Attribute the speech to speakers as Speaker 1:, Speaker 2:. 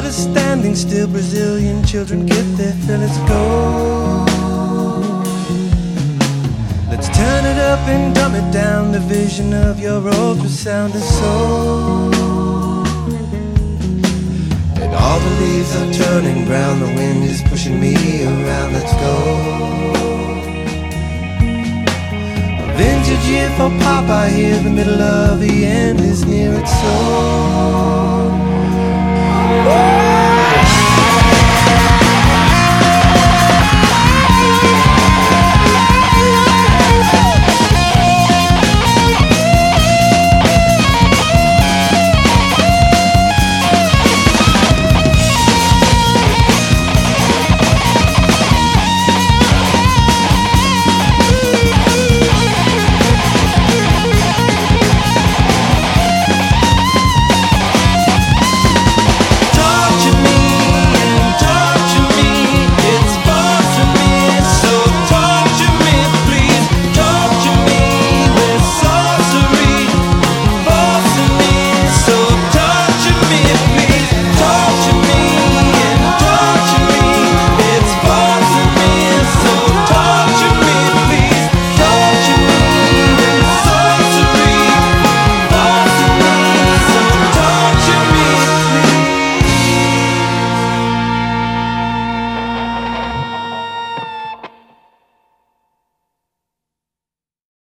Speaker 1: is standing still, Brazilian children get their fill. Let's go. Let's turn it up and dumb it down. The vision of your ultrasound is soul. And all the leaves are turning brown. The wind is pushing me around. Let's go. A vintage year for Popeye here. The middle of the end is near its soul.